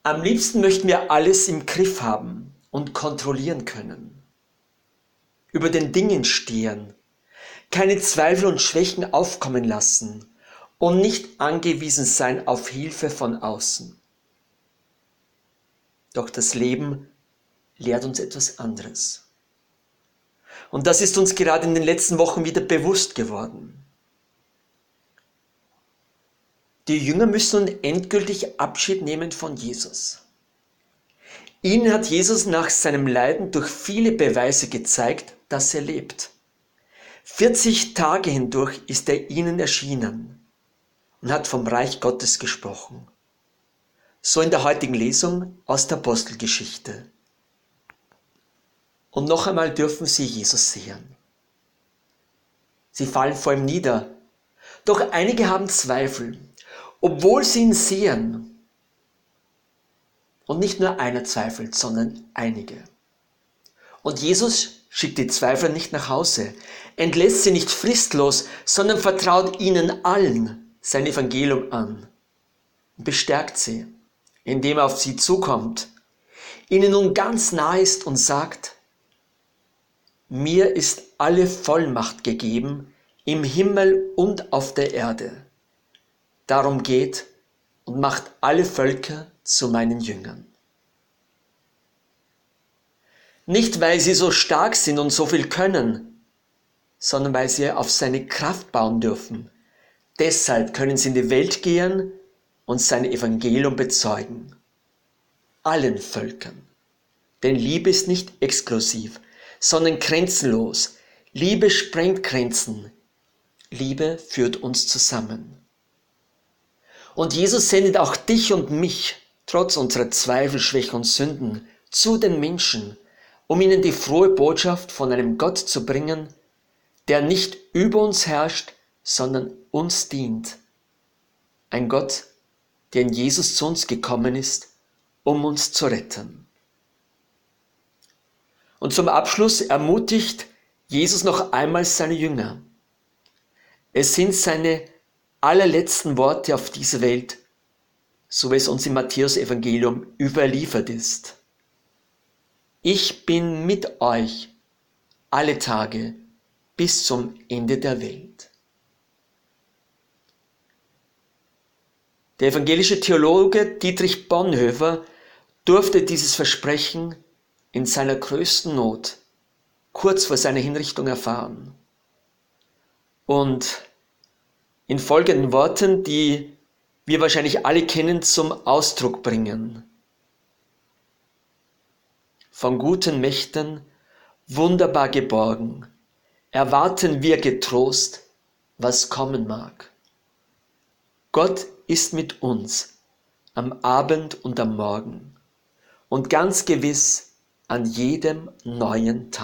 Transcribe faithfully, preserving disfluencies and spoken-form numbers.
Am liebsten möchten wir alles im Griff haben und kontrollieren können, über den Dingen stehen, keine Zweifel und Schwächen aufkommen lassen und nicht angewiesen sein auf Hilfe von außen. Doch das Leben lehrt uns etwas anderes. Und das ist uns gerade in den letzten Wochen wieder bewusst geworden. Die Jünger müssen nun endgültig Abschied nehmen von Jesus. Ihnen hat Jesus nach seinem Leiden durch viele Beweise gezeigt, dass er lebt. vierzig Tage hindurch ist er ihnen erschienen und hat vom Reich Gottes gesprochen. So in der heutigen Lesung aus der Apostelgeschichte. Und noch einmal dürfen sie Jesus sehen. Sie fallen vor ihm nieder. Doch einige haben Zweifel, obwohl sie ihn sehen. Und nicht nur einer zweifelt, sondern einige. Und Jesus schickt die Zweifler nicht nach Hause, entlässt sie nicht fristlos, sondern vertraut ihnen allen sein Evangelium an und bestärkt sie, indem er auf sie zukommt, ihnen nun ganz nahe ist und sagt: Mir ist alle Vollmacht gegeben im Himmel und auf der Erde. Darum geht und macht alle Völker zu meinen Jüngern. Nicht, weil sie so stark sind und so viel können, sondern weil sie auf seine Kraft bauen dürfen. Deshalb können sie in die Welt gehen und sein Evangelium bezeugen. Allen Völkern. Denn Liebe ist nicht exklusiv, sondern grenzenlos. Liebe sprengt Grenzen. Liebe führt uns zusammen. Und Jesus sendet auch dich und mich, trotz unserer Zweifel, Schwächen und Sünden, zu den Menschen, um ihnen die frohe Botschaft von einem Gott zu bringen, der nicht über uns herrscht, sondern uns dient. Ein Gott, der in Jesus zu uns gekommen ist, um uns zu retten. Und zum Abschluss ermutigt Jesus noch einmal seine Jünger. Es sind seine allerletzten Worte auf dieser Welt, so wie es uns im Matthäus-Evangelium überliefert ist. Ich bin mit euch alle Tage bis zum Ende der Welt. Der evangelische Theologe Dietrich Bonhoeffer durfte dieses Versprechen in seiner größten Not kurz vor seiner Hinrichtung erfahren. Und in folgenden Worten, die wir wahrscheinlich alle kennen, zum Ausdruck bringen. Von guten Mächten wunderbar geborgen, erwarten wir getrost, was kommen mag. Gott ist mit uns am Abend und am Morgen und ganz gewiss an jedem neuen Tag.